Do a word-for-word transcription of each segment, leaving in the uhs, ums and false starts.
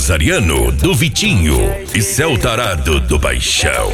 empresariano do Vitinho e seu tarado do Baixão.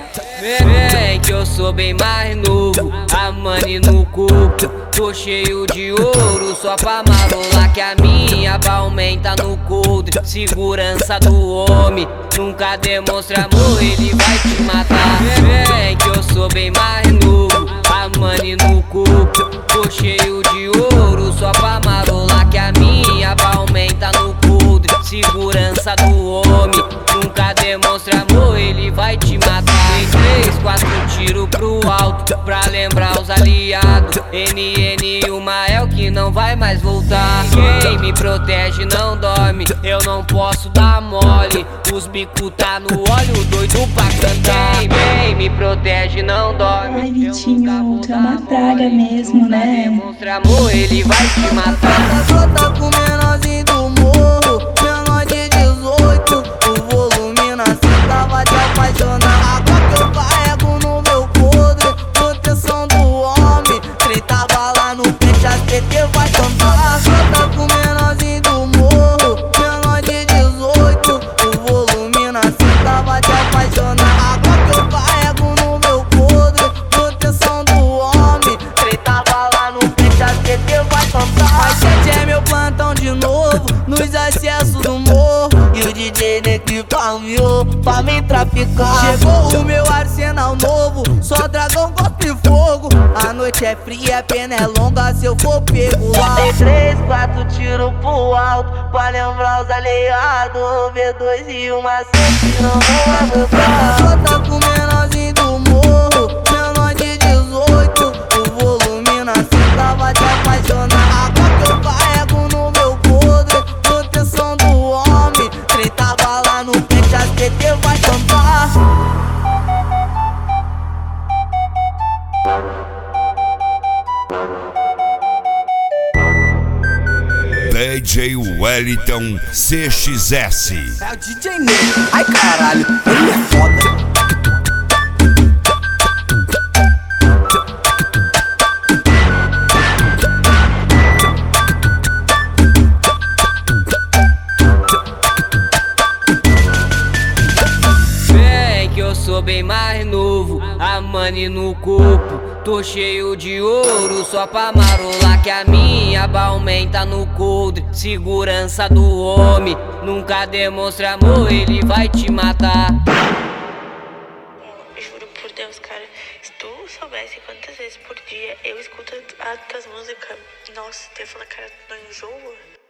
Vem que eu sou bem mais novo, a money no corpo, tô cheio de ouro só pra marolar que a minha aumenta no coldre. Segurança do homem, nunca demonstra amor, ele vai te matar. Vem que eu sou bem mais novo, a money no corpo, tô cheio de ouro só pra marolar que a minha aumenta no coldre. Segurança do homem, nunca demonstra amor, ele vai te matar. Tem três, quatro tiros pro alto pra lembrar os aliados. N N e o Mael que não vai mais voltar. Quem me protege não dorme, eu não posso dar mole. Os bico tá no óleo, doido pra cantar. Quem me protege não dorme. Ai, Vitinho, tu é uma praga mesmo, né? Demonstra amor, ele vai te matar. Só tá com o menorzinho do morro, menor de dezoito. O volume na cinta vai te apaixonar. Agora que eu carrego no meu podre, proteção do homem. trinta bala no peito, a C T vai cantar. Só tá com o menorzinho do morro, menor de dezoito. O volume na cinta vai te apaixonar. Agora que eu carrego no meu podre, proteção do homem. trinta bala no peito, a C T vai cantar. Mas gente é meu plantão de novo, nos acessos do morro. E o D J Negri palmeou pra me traficar. Chegou o meu arsenal novo, só dragão, gosto e fogo. A noite é fria, a pena é longa, se eu for pego lá. Tem três, quatro tiros pro alto pra lembrar os aliados. V dois e uma sete não vão aguentar. Só tá com o menorzinho do morro, menor de dezoito. O volume na cinta vai te apaixonar. Agora que eu carrego no meu podre, proteção do homem. trinta bala no peito, a C T vai cantar. D J Wellington C X S. É o D J Negri, ai caralho, ele é foda. Sou bem mais novo, a money no corpo, tô cheio de ouro só pra marolar que a minha aumenta no coldre. Segurança do homem, nunca demonstra amor, ele vai te matar. Juro por Deus, cara, se tu soubesse quantas vezes por dia eu escuto as tuas músicas, nossa, tu ia falar, cara, tu não enjoa?